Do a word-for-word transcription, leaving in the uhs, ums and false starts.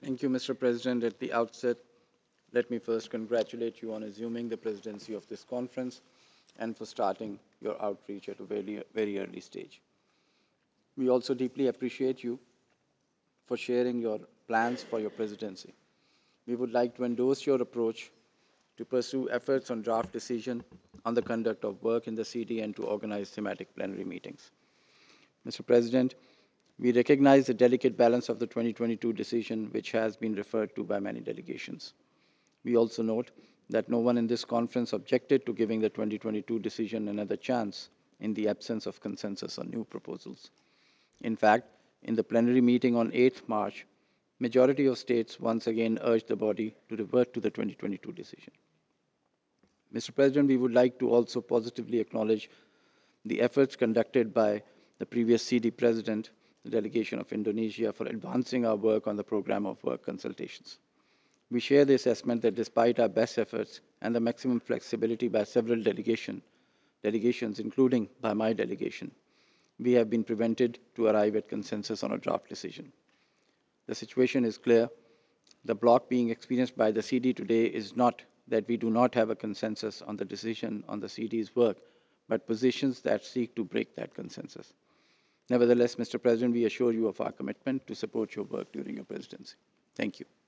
Thank you, Mister President. At the outset, let me first congratulate you on assuming the presidency of this conference and for starting your outreach at a very, very early stage. We also deeply appreciate you for sharing your plans for your presidency. We would like to endorse your approach to pursue efforts on draft decision on the conduct of work in the C D and to organize thematic plenary meetings. Mister President, we recognize the delicate balance of the twenty twenty-two decision, which has been referred to by many delegations. We also note that no one in this conference objected to giving the twenty twenty-two decision another chance in the absence of consensus on new proposals. In fact, in the plenary meeting on eighth March, majority of states once again urged the body to revert to the twenty twenty-two decision. Mister President, we would like to also positively acknowledge the efforts conducted by the previous C D President, the delegation of Indonesia, for advancing our work on the program of work consultations. We share the assessment that despite our best efforts and the maximum flexibility by several delegation, delegations, including by my delegation, we have been prevented to arrive at consensus on a draft decision. The situation is clear. The block being experienced by the C D today is not that we do not have a consensus on the decision on the C D's work, but positions that seek to break that consensus. Nevertheless, Mister President, we assure you of our commitment to support your work during your presidency. Thank you.